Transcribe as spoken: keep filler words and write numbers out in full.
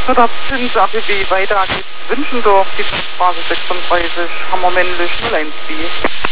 Dritter Zins A P B, weiter geht's Wünschendorf, die Straße sechsunddreißig, Hammer männlich null eins B.